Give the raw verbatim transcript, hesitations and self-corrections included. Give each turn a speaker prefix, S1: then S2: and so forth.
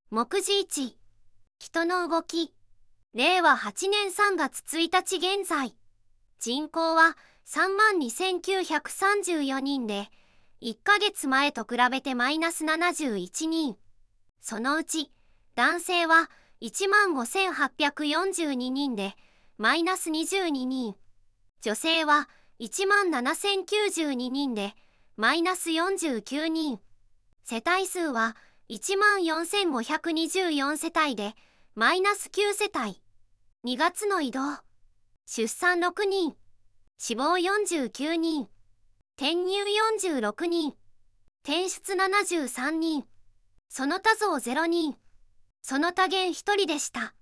S1: 目次いち、人の動き。れいわはちねんさんがつついたち現在、人口は さんまんにせんきゅうひゃくさんじゅうよにんで、いっかげつまえと比べてマイナスななじゅういちにん。そのうち、男性はいちまんごせんはっぴゃくよんじゅうににんで、マイナスにじゅうににん。女性はいちまんななせんきゅうじゅうににんで、マイナスよんじゅうきゅうにん。世帯数はいちまんよんせんごひゃくにじゅうよんせたいで、マイナスきゅうせたい。にがつの移動。出産ろくにん。死亡よんじゅうきゅうにん。転入よんじゅうろくにん。転出ななじゅうさんにん。その他増ゼロにん。その他減ひとりでした。